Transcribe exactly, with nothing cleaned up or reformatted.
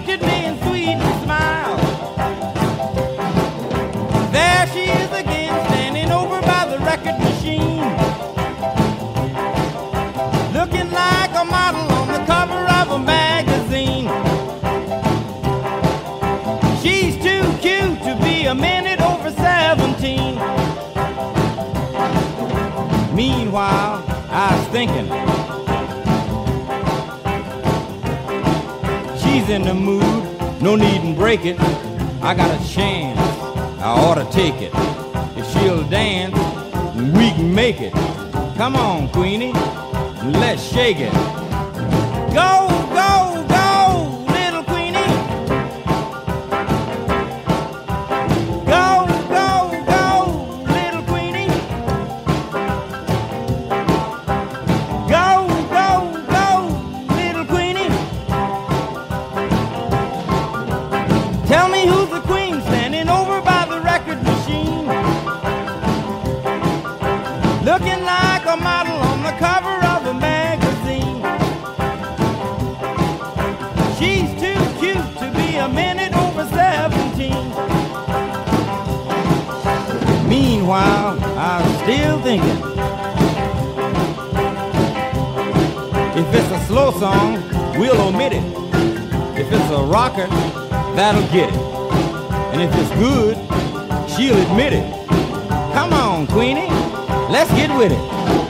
looked at me and sweetly smiled. There she is again, standing over by the record machine, looking like a model on the cover of a magazine. She's too cute to be a minute over seventeen. Meanwhile, I was thinking, she's in the mood, no need and break it. I got a chance, I ought to take it. If she'll dance, we can make it. Come on, Queenie, let's shake it. Go, go, go, little Queenie. Go, go, go, little Queenie. Go, go, go, little Queenie. Tell me who's the queen standing over by the record machine, looking like a model on the cover of a magazine. She's too cute to be a minute over seventeen. Meanwhile, I was still thinking, if it's a slow song, we'll omit it. If it's a rocker, that'll get it. And if it's good, she'll admit it. Come on, Queenie, let's get with it.